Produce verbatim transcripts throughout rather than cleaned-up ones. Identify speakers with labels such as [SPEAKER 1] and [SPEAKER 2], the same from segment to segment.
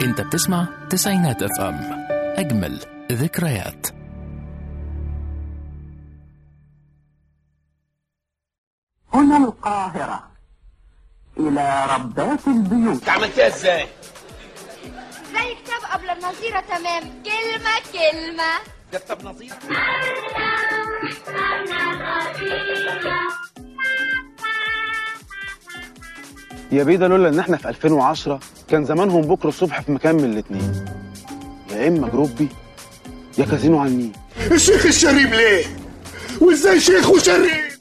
[SPEAKER 1] انت بتسمع تسعينات اف ام، اجمل ذكريات.
[SPEAKER 2] هنا القاهرة، إلى ربات البيوت.
[SPEAKER 3] عملتها ازاي؟
[SPEAKER 4] زي كتاب قبل النظيرة تمام، كلمة كلمة.
[SPEAKER 3] ده كتاب نظيرة؟
[SPEAKER 5] يا بيه ده لولا ان احنا في ألفين وعشرة كان زمانهم بكره الصبح في مكان من الاتنين، يا اما جروبي يا كازينو على النيل.
[SPEAKER 6] الشيخ الشريم ليه؟ وازاي شيخ وشريم؟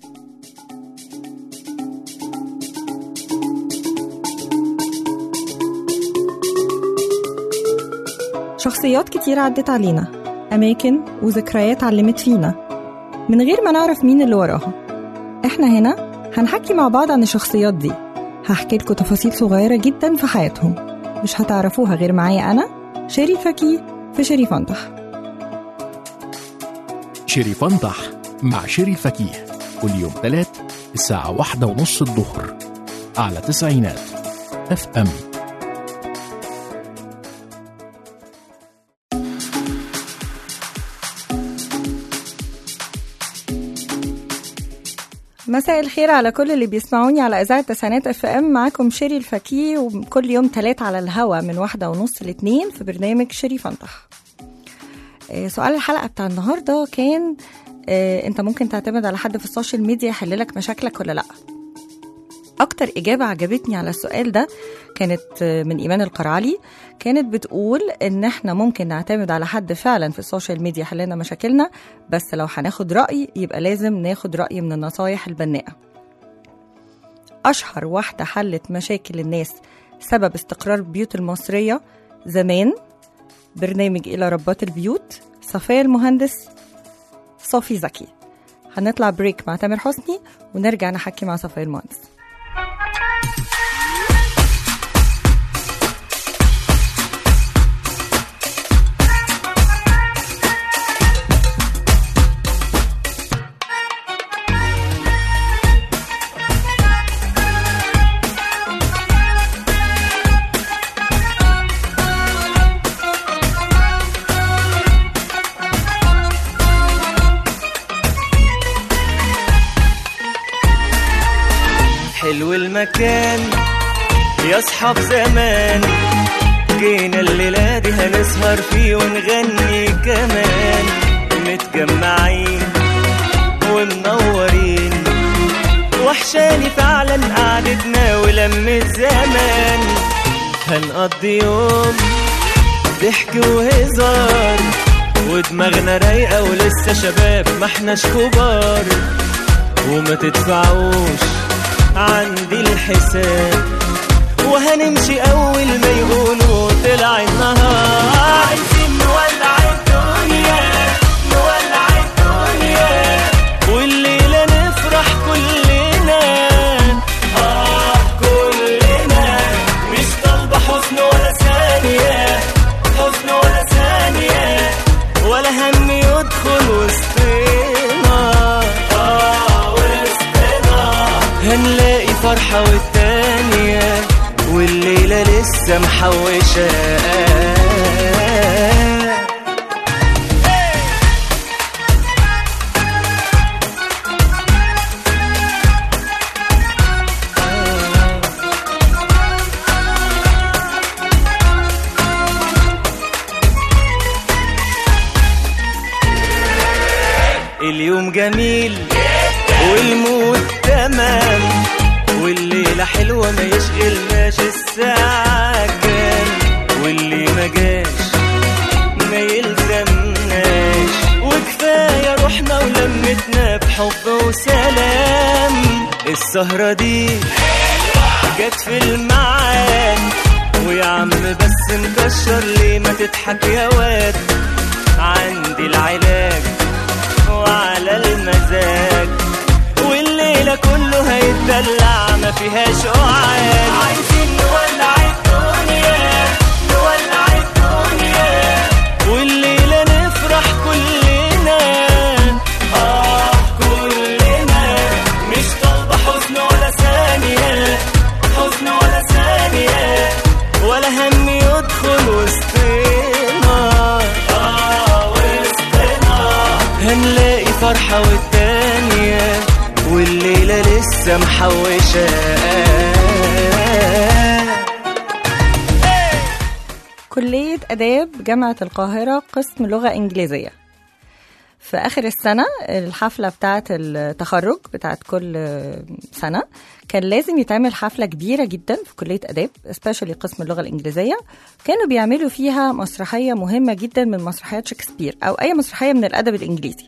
[SPEAKER 7] شخصيات كتير عدت علينا، أماكن وذكريات علمت فينا من غير ما نعرف مين اللي وراها. احنا هنا هنحكي مع بعض عن الشخصيات دي، هحكي لكم تفاصيل صغيرة جدا في حياتهم مش هتعرفوها غير معايا أنا شيري الفكي في شيري فنطح.
[SPEAKER 1] شيري فنطح مع شيري الفكي كل يوم ثلاث الساعة واحدة ونص الظهر على تسعينات اف ام.
[SPEAKER 7] مساء الخير على كل اللي بيسمعوني على إذاعة تسعينات اف ام. معاكم شيري الفكي، وكل يوم ثلاث على الهوا من واحدة ونص لاتنين في برنامج شيري فنطح. سؤال الحلقة بتاع النهاردة كان انت ممكن تعتمد على حد في السوشيال ميديا يحللك مشاكلك ولا لا؟ اكتر اجابة عجبتني على السؤال ده كانت من ايمان القرعلي، كانت بتقول ان احنا ممكن نعتمد على حد فعلا في السوشيال ميديا يحللنا مشاكلنا، بس لو هناخد رأي يبقى لازم ناخد رأي من النصايح البناءة. اشهر واحدة حلت مشاكل الناس سبب استقرار البيوت المصرية زمان برنامج إلى ربات البيوت، صفية المهندس، صافي زكي. هنطلع بريك مع تامر حسني ونرجع نحكي مع صفية المهندس.
[SPEAKER 8] حلو المكان يا اصحاب زمان، جينا الليلة دي هنسهر فيه ونغني كمان، متجمعين ومنورين، وحشاني فعلا قعدتنا ولم الزمان، هنقضي يوم ضحك وهزار ودماغنا رايقة ولسه شباب ما احناش كبار، وما تدفعوش عندي الحساب، وهنمشي أول ما يقولوا طلع النهار، عايزين نولع الدنيا نولع الدنيا، والليلة نفرح كلنا آه كلنا، مش طالبة حزن ولا ثانية، حزن ولا ثانية، ولا هم يدخل وسطنا آه وسطنا، هنلاقي فرحة والتانية والليلة لسه محوشة. اليوم جميل والمود تمام، والليلة حلوة ما يشغلناش الساعة كام، واللي ما جاش ما يلزمناش، وكفاية روحنا ولمتنا بحب وسلام، السهرة دي جت في الميعاد، ويا عم بس مكشر ليه ما تضحك يا واد، عندي العلاج وعلى المزاج، والليلة كله هيتدلع ما فيهاش قعاد، عايزين نولع الدنيا نولع الدنيا، والليلة نفرح كلنا آه كلنا، مش طالبة حزن ولا ثانية، حزن ولا ثانية، ولا هم يدخل فرحة والتانية والليلة لسه محوشة.
[SPEAKER 7] كلية آداب جامعة القاهرة قسم لغة إنجليزية. في آخر السنة الحفلة بتاعة التخرج بتاعة كل سنة كان لازم يتعمل حفلة كبيرة جدا في كلية آداب especially قسم اللغة الإنجليزية. كانوا بيعملوا فيها مسرحية مهمة جدا من مسرحيات شكسبير أو أي مسرحية من الأدب الإنجليزي.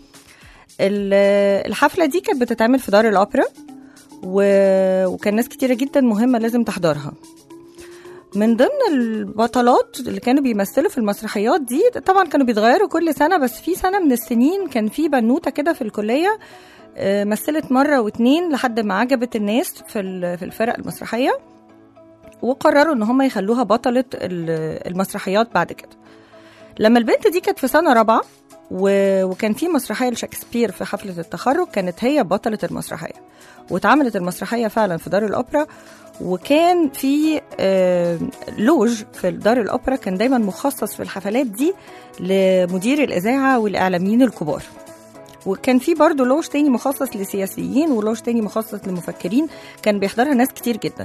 [SPEAKER 7] الحفلة دي كانت بتتعمل في دار الأوبرا وكان ناس كتيرة جدا مهمة لازم تحضرها. من ضمن البطلات اللي كانوا بيمثلوا في المسرحيات دي طبعا كانوا بيتغيروا كل سنة، بس في سنة من السنين كان في بنوتة كده في الكلية مثلت مرة واتنين لحد ما عجبت الناس في في الفرق المسرحية، وقرروا ان هم يخلوها بطلة المسرحيات بعد كده. لما البنت دي كانت في سنة رابعة وكان في مسرحية لشكسبير في حفلة التخرج كانت هي بطلة المسرحية، واتعملت المسرحية فعلا في دار الأوبرا. وكان في لوج في دار الأوبرا كان دايما مخصص في الحفلات دي لمدير الإذاعة والإعلاميين الكبار، وكان في برضو لوج تاني مخصص لسياسيين ولوج تاني مخصص لمفكرين كان بيحضرها ناس كتير جدا.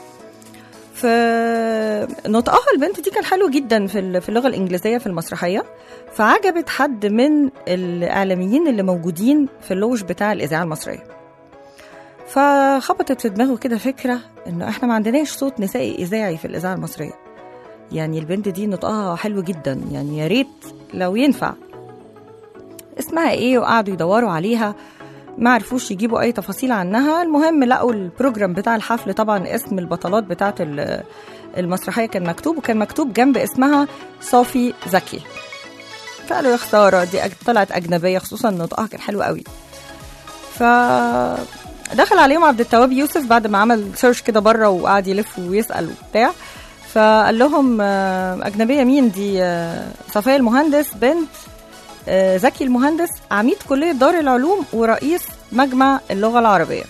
[SPEAKER 7] فنطقها البنت دي كان حلو جدا في اللغة الإنجليزية في المسرحية، فعجبت حد من الإعلاميين اللي موجودين في اللوج بتاع الإذاعة المصرية. فخبطت في دماغه كده فكرة إنه إحنا ما عندناش صوت نسائي إذاعي في الإذاعة المصرية، يعني البنت دي نطقها حلو جدا، يعني يا ريت لو ينفع. اسمها إيه؟ وقعدوا يدوروا عليها ما عرفوش يجيبوا أي تفاصيل عنها. المهم لقوا البروجرام بتاع الحفل، طبعا اسم البطلات بتاعة المسرحية كان مكتوب، وكان مكتوب جنب اسمها صافي زكي. فقالوا يا خسارة دي طلعت أجنبية، خصوصا نطقها كان حلو قوي. فدخل عليهم عبد التواب يوسف بعد ما عمل سيرش كده بره وقعد يلف ويسأل وبتاع، فقال لهم أجنبية مين دي؟ صفية المهندس بنت زكي المهندس عميد كلية دار العلوم ورئيس مجمع اللغة العربية.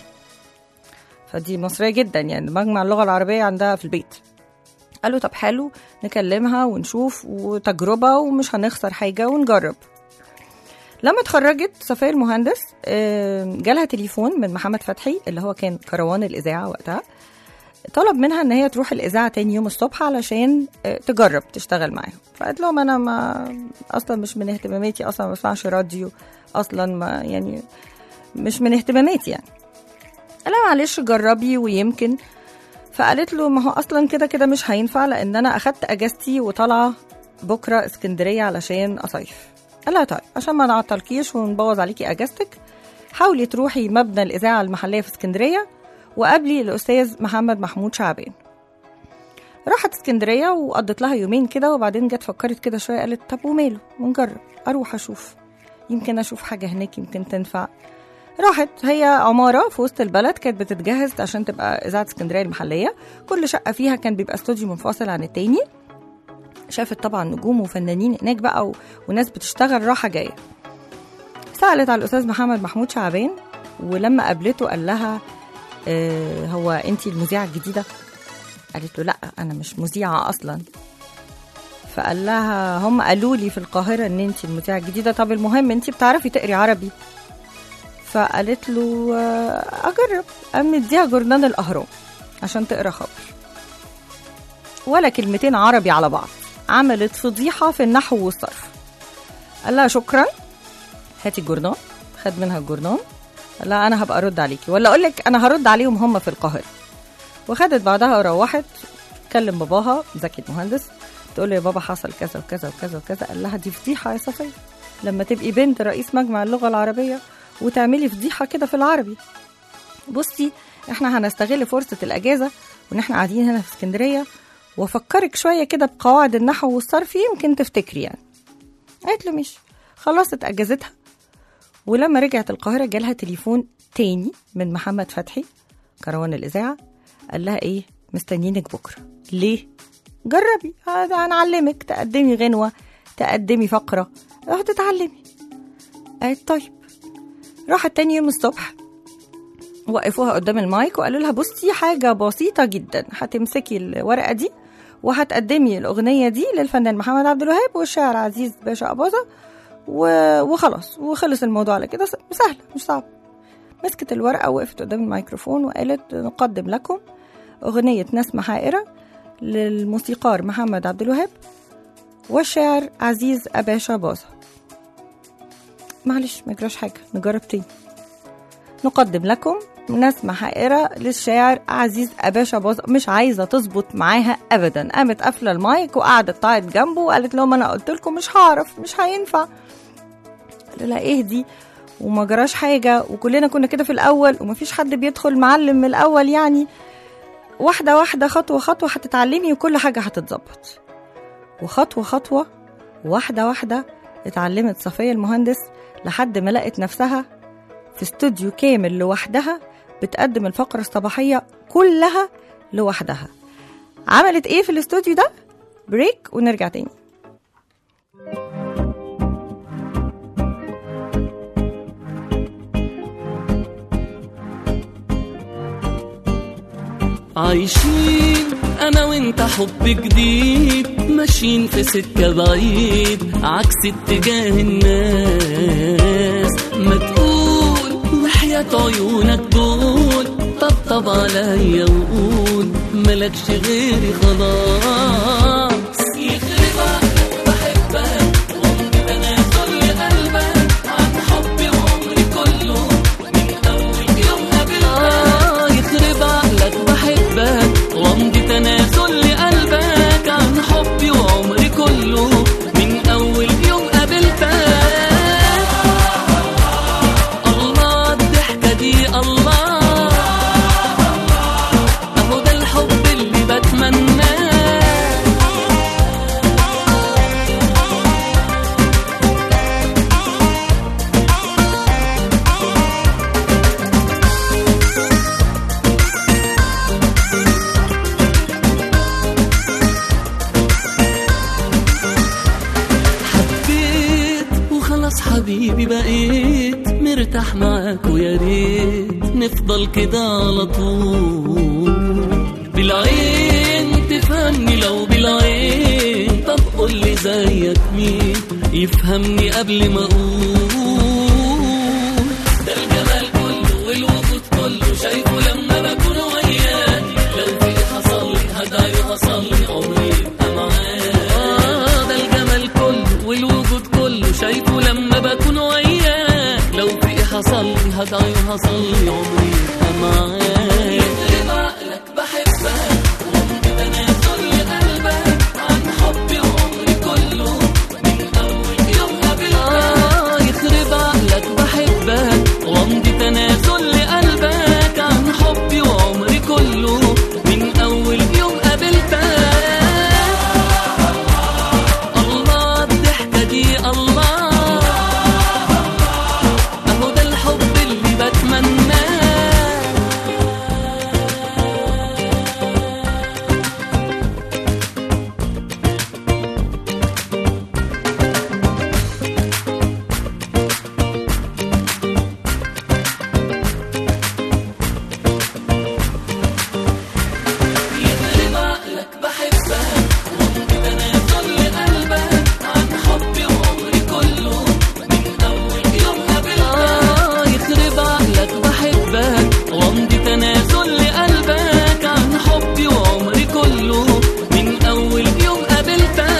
[SPEAKER 7] فدي مصرية جدا، يعني مجمع اللغة العربية عندها في البيت. قالوا طب حلو نكلمها ونشوف، وتجربة ومش هنخسر حاجة ونجرب. لما اتخرجت صفية المهندس جالها تليفون من محمد فتحي اللي هو كان كروان الإذاعة وقتها، طلب منها ان هي تروح الإذاعة تاني يوم الصبح علشان تجرب تشتغل معاهم. فقالت لهم انا ما اصلا مش من اهتماماتي، اصلا ما بسمعش راديو اصلا، ما يعني مش من اهتماماتي يعني. قال لها معلش جربي ويمكن. فقالت له ما هو اصلا كده كده مش هينفع، لان انا اخدت اجازتي وطالعه بكره اسكندريه علشان اصيف. قال لها طيب عشان ما نعطلكيش ونبوظ عليكي اجازتك، حاولي تروحي مبنى الإذاعة المحلية في اسكندرية وقابلي الأستاذ محمد محمود شعبان. راحت اسكندرية وقضت لها يومين كده، وبعدين جت فكرت كده شوية قالت طب وماله ونجرب، أروح أشوف يمكن أشوف حاجة هناك يمكن تنفع. راحت، هي عمارة في وسط البلد كانت بتتجهز عشان تبقى إذاعة اسكندرية المحلية، كل شقة فيها كان بيبقى استوديو منفصل عن التاني. شافت طبعا نجوم وفنانين هناك بقى و... وناس بتشتغل راحة جاية. سألت على الأستاذ محمد محمود شعبان، ولما قابلته قال لها اه هو أنتي المذيعة الجديدة؟ قالت له لا أنا مش مذيعة أصلا. فقال لها هم قالوا لي في القاهرة أن أنتي المذيعة الجديدة، طب المهم أنتي بتعرفي تقري عربي؟ فقالت له أجرب. قام مديها جورنال الأهرام عشان تقرأ خبر، ولا كلمتين عربي على بعض، عملت فضيحة في النحو والصرف. قال لها شكرا هاتي الجورنال، خد منها الجورنال، قال لها أنا هبقى أرد عليكي، ولا أقول لك أنا هرد عليهم هم في القاهرة. وخدت بعدها وروحت تكلم باباها زكي المهندس، تقول له يا بابا حصل كذا وكذا وكذا وكذا. قال لها دي فضيحة يا صفية، لما تبقي بنت رئيس مجمع اللغة العربية وتعملي فضيحة كده في العربي. بصي احنا هنستغل فرصة الأجازة وان احنا قاعدين هنا في اسكندرية وافكرك شوية كده بقواعد النحو والصرف يمكن تفتكري يعني. قالت له مش خلصت أجازتها. ولما رجعت القاهرة جالها تليفون تاني من محمد فتحي كروان الإذاعة، قال لها ايه مستنيينك بكرة. ليه؟ جربي، هذا هنعلمك، تقدمي غنوة، تقدمي فقرة، راح تتعلمي. قالت طيب. راحت تاني يوم الصبح وقفوها قدام المايك وقالوا لها بصي حاجة بسيطة جدا، هتمسكي الورقة دي وهتقدمي الأغنية دي للفنان محمد عبد الوهاب والشاعر عزيز باشا أباظة، وخلاص وخلص الموضوع على كده، سهلة مش صعب. مسكت الورقة ووقفت قدام الميكروفون وقالت نقدم لكم أغنية نسمة حائرة للموسيقار محمد عبد الوهاب والشاعر عزيز أباشا باظة. معلش ما يجراش حاجة، نجرب تاني. نقدم لكم نسمة حائرة للشاعر عزيز أباشا باظة. مش عايزة تظبط معاها أبدا، قامت قافلة المايك وقعدت تعيط جنبه وقالت لهم أنا قلت لكم مش هعرف مش هينفع. قال لها إيه دي وما جراش حاجة، وكلنا كنا كده في الأول ومفيش حد بيدخل معلم من الأول، يعني واحدة واحدة خطوة خطوة هتتعلمي وكل حاجة هتتظبط. وخطوة خطوة واحدة واحدة اتعلمت صفية المهندس لحد ما لقت نفسها في استوديو كامل لوحدها بتقدم الفقرة الصباحية كلها لوحدها. عملت ايه في الاستوديو ده؟ بريك ونرجع تاني.
[SPEAKER 3] عايشين انا وانت حب جديد، ماشيين في سكة بعيد عكس اتجاه الناس. ما تقول وحياة عيونك دول طبطب عليا وقول ملكش غيري خلاص. يخربك بحبك وامضي تنازل لقلبك عن حبي وعمري كله من اول يوم قابلتك. يخربك لك بحبك وامضي تنازل لقلبك عن حبي وعمري كله من اول يوم قابلتك. الله الضحكة دي الله، اهو ده الحب اللي بتمناه. حبيبي بقيت مرتاح معاك ويا ريت نفضل كده على طول. بالعين تفهمني لو بالعين، طب قولي زيك مين يفهمني قبل ما اقول. ده الجمال كله والوجود كله شايفه لما بكون وياك، لو في حصل لي هدعي وحصل لي عمري يبقى معاك. ده الجمال كله والوجود كله شايفه لما بكون وياك، لو في حصل لي هدعي وحصل لي عمري يبقى معاك. يخرب عقلك بحبك وامضي تنازل لقلبك عن حبي وعمري كله من اول يوم قابلتك. يخرب عقلك بحبك وامضي تنازل لقلبك عن حبي وعمري كله من اول يوم قابلتك. الله الضحكة دي الله، اهو ده الحب اللي بتمناه. يخرب عقلك بحبك وامضي تنازل لقلبك عن حبي وعمري كله من اول يوم قابلتك. يخرب عقلك بحبك وامضي تنازل لقلبك عن حبي وعمري كله من اول يوم قابلتك.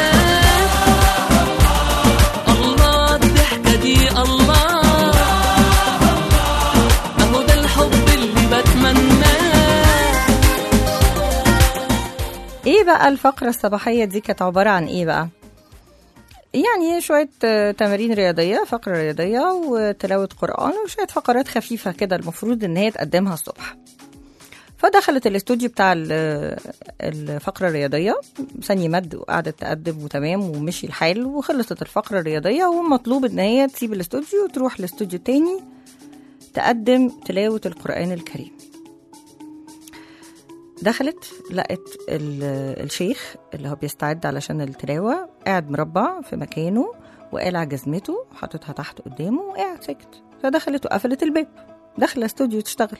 [SPEAKER 3] الله الضحكة دي الله، اهو ده الحب اللي بتمناه.
[SPEAKER 7] ايه بقى الفقرة الصباحية دي كانت عبارة عن ايه بقى؟ يعني شوية آه، تمارين رياضية، فقرة رياضية وتلاوة قرآن وشوية فقرات خفيفة كده المفروض ان هي تقدمها الصبح. فدخلت الاستوديو بتاع ال- الفقرة الرياضية، ثانية مد وقعدت تقدم وتمام ومشي الحال وخلصت الفقرة الرياضية، ومطلوب ان هي تسيب الاستوديو وتروح لاستوديو تاني تقدم تلاوة القرآن الكريم. دخلت لقت ال- الشيخ اللي هو بيستعد علشان التلاوة قاعد مربع في مكانه وقالع جزمته حاططها تحت قدامه وقاعد ساكت. فدخلت وقفلت الباب، داخله استوديو تشتغل.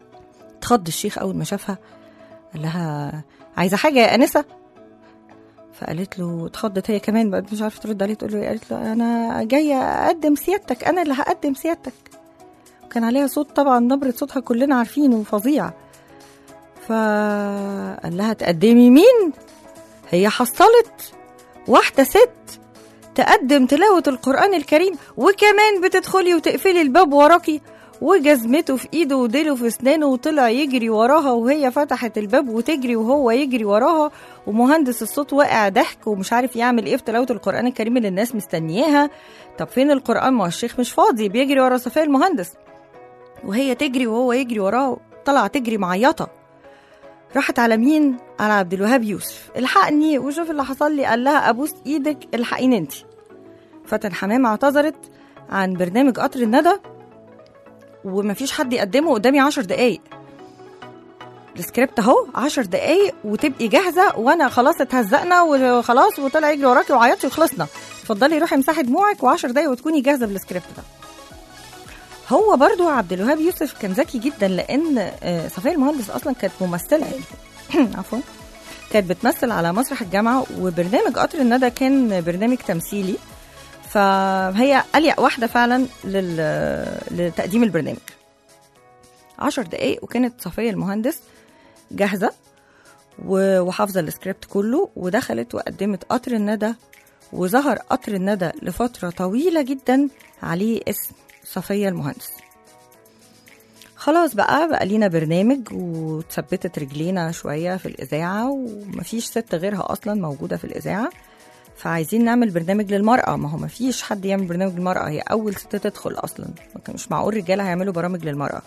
[SPEAKER 7] اتخض الشيخ اول ما شافها، قال لها عايزه حاجه يا انسه؟ فقالت له، اتخضت هي كمان بقى مش عارفه ترد عليه، تقول له، قالت له انا جايه اقدم سيادتك، انا اللي هقدم سيادتك. كان عليها صوت طبعا نبره صوتها كلنا عارفينه فظيع. فقال لها تقدمي مين؟ هي حصلت واحده ست تقدم تلاوه القران الكريم وكمان بتدخلي وتقفلي الباب وراكي؟ وجزمته في ايده وديله في اسنانه وطلع يجري وراها وهي فتحت الباب وتجري وهو يجري وراها، ومهندس الصوت واقع ضحك ومش عارف يعمل ايه في تلاوه القران الكريم اللي الناس مستنياها. طب فين القران؟ ما الشيخ مش فاضي، بيجري ورا صفيه المهندس، وهي تجري وهو يجري وراها، طلع تجري معيطه. راحت على مين؟ على عبد الوهاب يوسف، الحقني وشوف اللي حصل لي. قال لها ابوس ايدك الحقيني انت. فاتن حمامه اعتذرت عن برنامج قطر الندى ومفيش حد يقدمه قدامي عشر دقايق. السكريبت اهو عشر دقايق وتبقي جاهزه، وانا خلاص اتهزقنا وخلاص وطلع يجري وراكي وعيطتي وخلصنا، اتفضلي روحي امسحي دموعك وعشر دقايق وتكوني جاهزه بالسكريبت ده. هو برضو عبد الوهاب يوسف كان ذكي جدا، لان صفيه المهندس اصلا كانت ممثله عفوا كانت بتمثل على مسرح الجامعه، وبرنامج قطر الندى كان برنامج تمثيلي، فهي أليق واحدة فعلا لتقديم البرنامج. عشر دقايق وكانت صفية المهندس جاهزة وحافظة السكريبت كله، ودخلت وقدمت قطر الندى، وظهر قطر الندى لفترة طويلة جدا عليه اسم صفية المهندس. خلاص بقى بقى لينا برنامج وتثبتت رجلينا شوية في الإذاعة، ومفيش ست غيرها أصلا موجودة في الإذاعة، فعايزين نعمل برنامج للمرأة. ما هو ما فيش حد يعمل برنامج للمرأة، هي أول ست تدخل أصلا، مش معقول رجالة هيعملوا برامج للمرأة.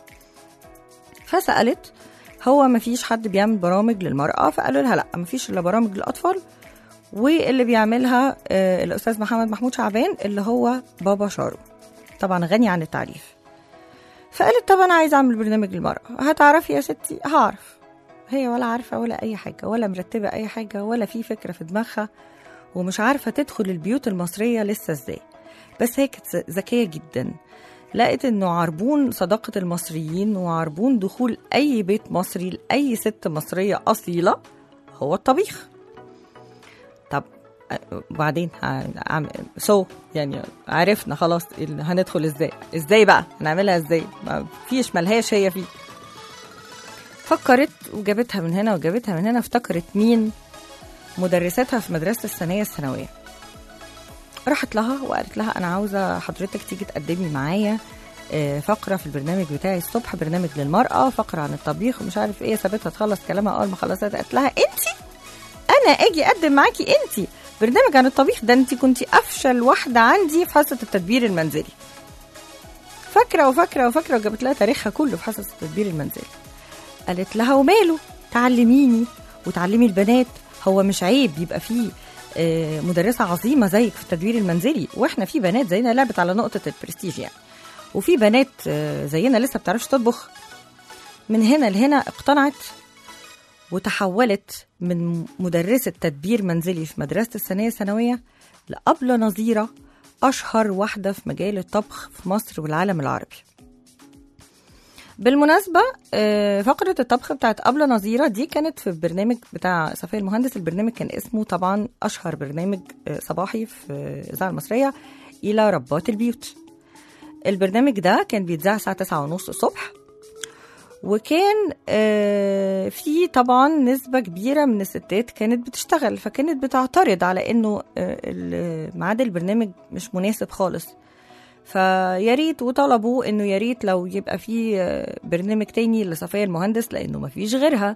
[SPEAKER 7] فسألت، هو ما فيش حد بيعمل برامج للمرأة؟ فقالوا لها لا، ما فيش إلا برامج للأطفال، واللي بيعملها آه الأستاذ محمد محمود شعبان اللي هو بابا شارو، طبعا غني عن التعريف. فقالت طب أنا عايزة أعمل برنامج للمرأة. هتعرفي يا ستي؟ هعرف. هي ولا عارفة ولا أي حاجة، ولا مرتبة أي حاجة، ولا في فكرة في دماغها، ومش عارفة تدخل البيوت المصرية لسه ازاي. بس هي كانت ذكية جدا، لقيت انه عربون صداقة المصريين وعربون دخول اي بيت مصري لأي ست مصرية أصيلة هو الطبيخ. طب بعدين سو يعني عرفنا خلاص هندخل ازاي، ازاي بقى هنعملها ازاي، ما فيش ملهاش هي فيه. فكرت وجابتها من هنا وجابتها من هنا، افتكرت مين؟ مدرساتها في مدرسة الثانوية الثانوية. راحت لها وقالت لها أنا عاوزة حضرتك تيجي تقدمي معايا فقرة في البرنامج بتاعي الصبح، برنامج للمرأة، فقرة عن الطبيخ ومش عارف ايه. سابتها تخلص كلامها، أول ما خلصت قالت لها انتي أنا أجي أقدم معاكي انتي برنامج عن الطبيخ؟ ده انتي كنتي أفشل واحدة عندي في حصة التدبير المنزلي. فاكرة وفاكرة وفاكرة، وجابت لها تاريخها كله في حصة التدبير المنزلي. قالت لها وماله، تعلميني وتعلمي البنات، هو مش عيب يبقى فيه مدرسة عظيمة زيك في التدبير المنزلي، واحنا في بنات زينا لعبت على نقطة البرستيج يعني، وفي بنات زينا لسه بتعرفش تطبخ. من هنا لهنا اقتنعت وتحولت من مدرسة تدبير منزلي في مدرسة الثانوية الثانوية لأبلة نظيرة، أشهر واحدة في مجال الطبخ في مصر والعالم العربي. بالمناسبة فقرة الطبخ بتاعت أبلة نظيرة دي كانت في البرنامج بتاع صفية المهندس. البرنامج كان اسمه طبعا أشهر برنامج صباحي في الإذاعة المصرية، إلى ربات البيوت. البرنامج ده كان بيتذاع الساعة تسعة ونص الصبح، وكان فيه طبعا نسبة كبيرة من الستات كانت بتشتغل، فكانت بتعترض على إنه ميعاد البرنامج مش مناسب خالص. فياريت وطلبوا انه ياريت لو يبقى في برنامج تاني لصفية المهندس لانه ما فيش غيرها.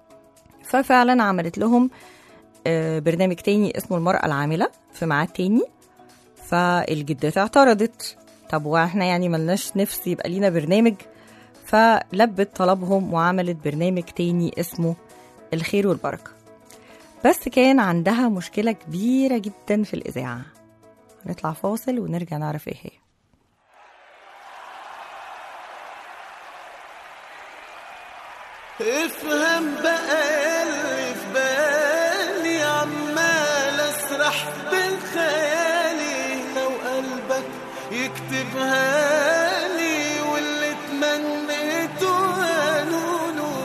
[SPEAKER 7] ففعلا عملت لهم برنامج تاني اسمه المرأة العاملة في ميعاد تاني. فالجدات اعترضت، طب واحنا يعني ملناش نفس يبقى لينا برنامج؟ فلبت طلبهم وعملت برنامج تاني اسمه الخير والبركة. بس كان عندها مشكلة كبيرة جدا في الإذاعة. هنطلع فاصل ونرجع نعرف ايه هي.
[SPEAKER 8] افهم بقى اللي في بالي، عمال اسرح بالخيالي، لو قلبك يكتبها لي واللي تمنيته قالوله.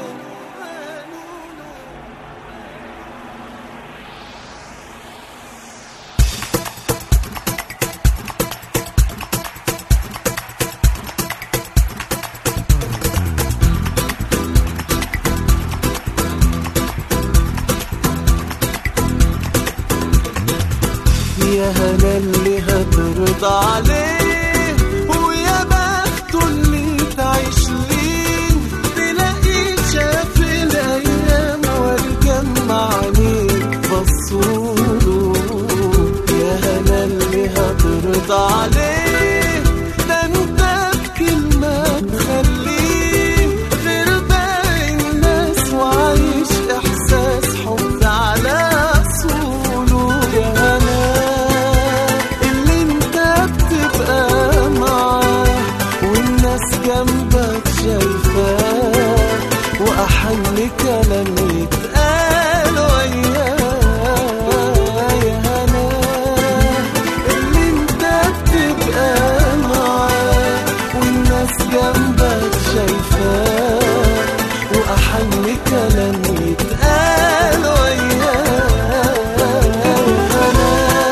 [SPEAKER 8] هترضى عليه، ويا بخته اللي تعيش ليه تلاقيه شاف الأيام والجمع عليه بصوله. يا هلا اللي هترضى عليه، ده انت بكلمة تخليه غير باقي الناس وعايش إحساس حب على أصوله. يا هلا اللي انت بتبقى معاه والناس جنبك شايفاه، وأحن كلام يتقال وياه. يا هلا اللي انت بتبقى معاه والناس جنبك شايفاه، وأحن كلام يتقال وياه. يا هلا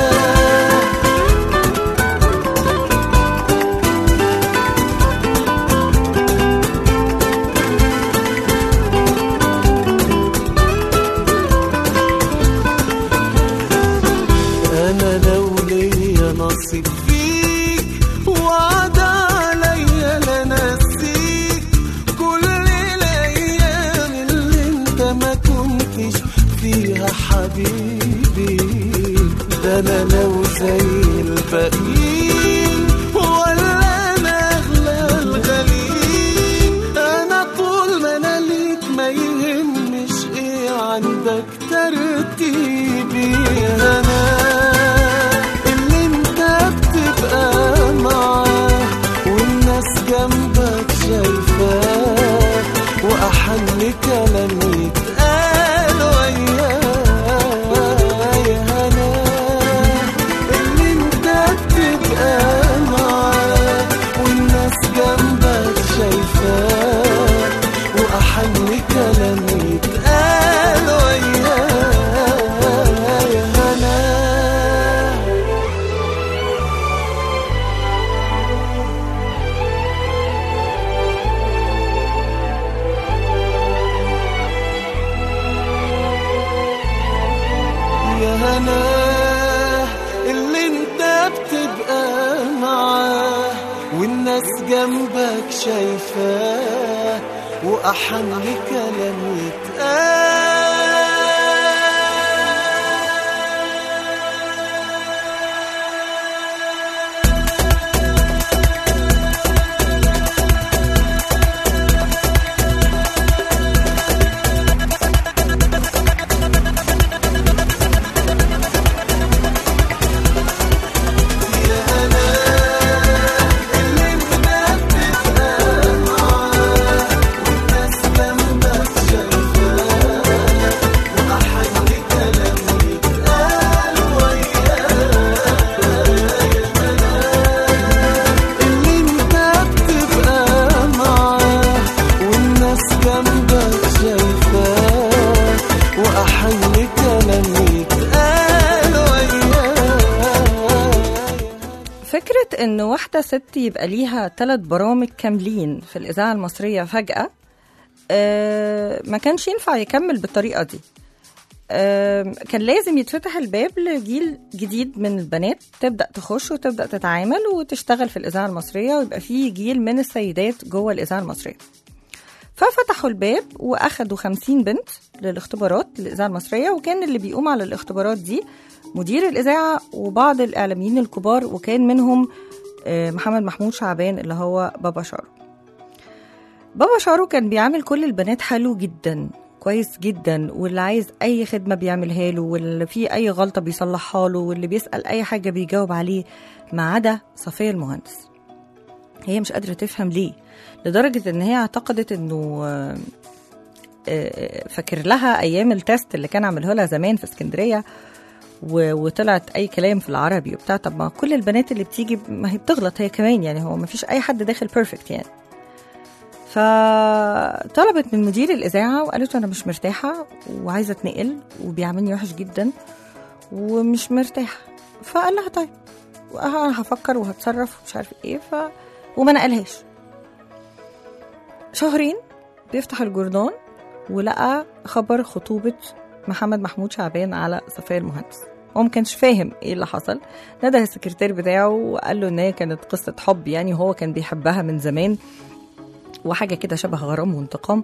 [SPEAKER 8] أنا لو ليا نصيب فيك وعد عليا لنسيك كل الأيام اللي انت ما كنتش فيها حبيبي. ده أنا لو زي الباقيين ولا أنا أغلى الغاليين، أنا طول ما أنا ليك ما يهمش إيه عندك ترتيبي. أنا اللي انت بتبقى معاه والناس جنبك شايفاه، وأحن كلام يتقال وياه. يا هلا اللي انت بتبقى معاه والناس جنبك شايفاه، وأحن كلام يتقال وياه. يا هلا يا هلا اللي انت بتبقى معاه والناس جنبك شايفاه، وأحن كلام يتقال.
[SPEAKER 7] فكرة إن واحدة ست يبقى ليها ثلاث برامج كاملين في الإذاعة المصرية فجأة آه ما كانش ينفع يكمل بالطريقة دي. آه كان لازم يتفتح الباب لجيل جديد من البنات تبدأ تخش وتبدأ تتعامل وتشتغل في الإذاعة المصرية، ويبقى فيه جيل من السيدات جوه الإذاعة المصرية. ففتحوا الباب وأخدوا خمسين بنت للاختبارات للإذاعة المصرية، وكان اللي بيقوم على الاختبارات دي مدير الإذاعة وبعض الإعلاميين الكبار، وكان منهم محمد محمود شعبان اللي هو بابا شارو. بابا شارو كان بيعمل كل البنات حلو جدا، كويس جدا، واللي عايز أي خدمة بيعملها له، واللي فيه أي غلطة بيصلحها له، واللي بيسأل أي حاجة بيجاوب عليه، ما عدا صفية المهندس. هي مش قادرة تفهم ليه، لدرجة إن هي اعتقدت إنه فاكر لها أيام التست اللي كان عمله لها زمان في اسكندرية وطلعت أي كلام في العربي وبتاع. طب ما كل البنات اللي بتيجي ما هي بتغلط هي كمان، يعني هو ما فيش أي حد داخل بيرفكت يعني. فطلبت من مدير الإذاعة وقالت أنا مش مرتاحة وعايزة اتنقل وبيعملني وحش جدا ومش مرتاحة. فقال لها طيب أنا هفكر وهتصرف ومش عارف إيه. ف... وما نقلهاش. شهرين بيفتح الجردان ولقى خبر خطوبة محمد محمود شعبان على صفية المهندس. هو ما كانش فاهم ايه اللي حصل. نده السكرتير بتاعه وقال له ان هي كانت قصه حب، يعني هو كان بيحبها من زمان وحاجه كده شبه غرام وانتقام.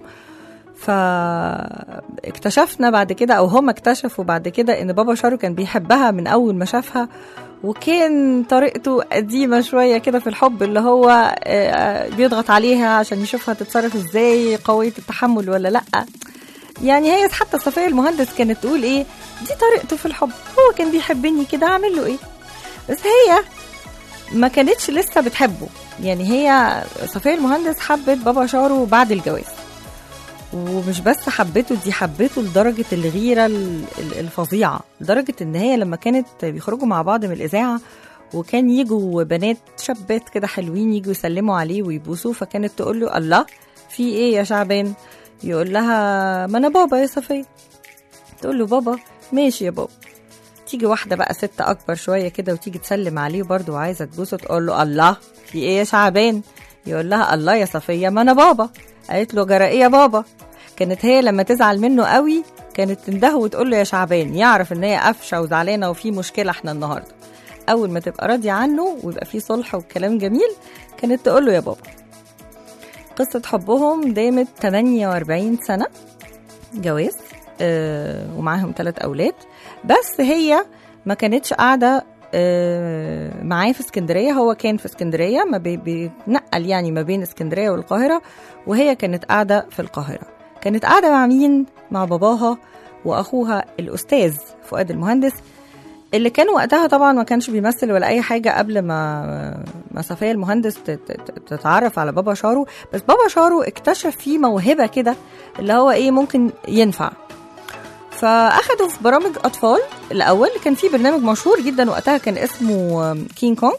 [SPEAKER 7] فاكتشفنا بعد كده، او هم اكتشفوا بعد كده، ان بابا شارو كان بيحبها من اول ما شافها، وكان طريقته قديمه شويه كده في الحب، اللي هو بيضغط عليها عشان يشوفها تتصرف ازاي، قويه التحمل ولا لا. يعني هي حتى صفية المهندس كانت تقول ايه، دي طريقته في الحب، هو كان بيحبني كده اعمل له ايه. بس هي ما كانتش لسه بتحبه، يعني هي صفية المهندس حبت بابا شارو بعد الجواز، ومش بس حبته، دي حبته لدرجة الغيرة الفظيعة، لدرجة ان هي لما كانت بيخرجوا مع بعض من الإذاعة وكان يجوا بنات شابات كده حلوين يجوا يسلموا عليه ويبوسوه، فكانت تقول له الله في ايه يا شعبان، يقول لها ما انا بابا يا صفية، تقول له بابا ماشي يا بابا. تيجي واحدة بقى ست أكبر شوية كده وتيجي تسلم عليه برضو وعايزة تبوسه، تقول له الله في ايه يا شعبان، يقول لها الله يا صفية ما انا بابا. قالت له جرى ايه يا بابا. كانت هي لما تزعل منه قوي كانت تنده وتقول له يا شعبان، يعرف ان هي قفشه وزعلانه وفي مشكله احنا النهارده. اول ما تبقى راضيه عنه ويبقى في صلح وكلام جميل كانت تقول له يا بابا. قصه حبهم دامت ثمانية وأربعين سنه جواز، آه ومعاهم ثلاث اولاد. بس هي ما كانتش قاعده آه معاه في اسكندريه، هو كان في اسكندريه، ما بيتنقل يعني ما بين اسكندريه والقاهره، وهي كانت قاعده في القاهره. كانت قاعدة مع مين؟ مع باباها وأخوها الأستاذ فؤاد المهندس، اللي كان وقتها طبعا ما كانش بيمثل ولا أي حاجة قبل ما ما صفية المهندس تتعرف على بابا شارو. بس بابا شارو اكتشف فيه موهبة كده اللي هو إيه ممكن ينفع، فأخدوا في برامج أطفال. الأول كان في برنامج مشهور جدا وقتها كان اسمه كينج كونج،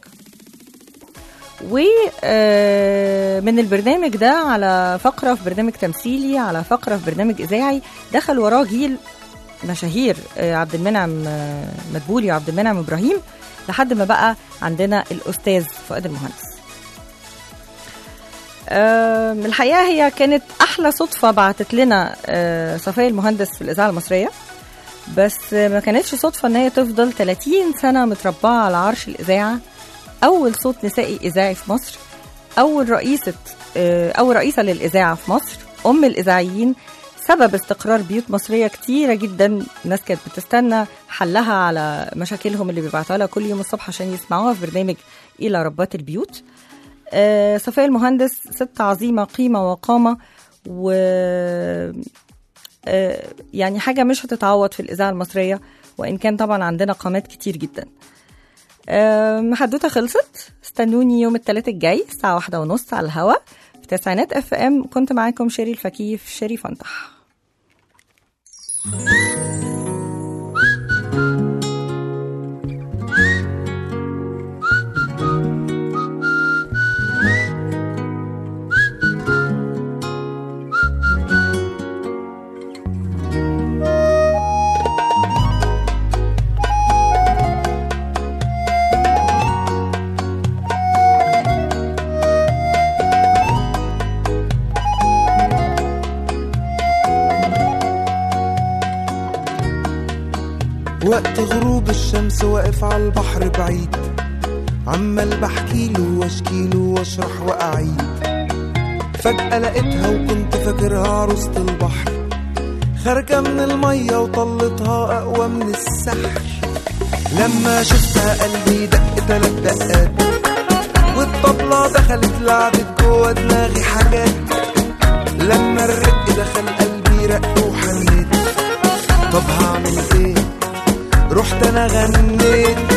[SPEAKER 7] ومن البرنامج ده على فقرة في برنامج تمثيلي، على فقرة في برنامج إذاعي، دخل وراه جيل مشاهير، عبد المنعم مدبولي وعبد المنعم إبراهيم، لحد ما بقى عندنا الأستاذ فؤاد المهندس. الحقيقة هي كانت أحلى صدفة بعتت لنا صفية المهندس في الإذاعة المصرية، بس ما كانتش صدفة أن هي تفضل ثلاثين سنة متربعة على عرش الإذاعة، أول صوت نسائي إذاعي في مصر، أول رئيسة أول رئيسة للإذاعة في مصر، أم الإذاعيين، سبب استقرار بيوت مصرية كتيرة جدا. الناس كانت بتستنى حلها على مشاكلهم اللي بيبعتها لها كل يوم الصبح عشان يسمعوها في برنامج إلى ربات البيوت. صفية المهندس ست عظيمة، قيمة وقامة، و يعني حاجة مش هتتعوض في الإذاعة المصرية، وإن كان طبعا عندنا قامات كتير جدا. محدوتة خلصت، استنوني يوم الثلاث الجاي الساعة واحدة ونص على الهوا في تسعينات اف ام. كنت معاكم شيري الفكيه في شيري فانتح.
[SPEAKER 8] وقت غروب الشمس واقف على البحر بعيد، عمال بحكيله واشكيله واشرح واعيد. فجأة لقيتها وكنت فاكرها عروسة البحر، خارجة من المية وطلتها أقوى من السحر. لما شفتها قلبي دق تلات دقات، والطبلة دخلت لعبت جوا دماغي حاجات. لما الرق دخل قلبي رق وحنيت، طب هعمل ايه؟ رحت انا غنيت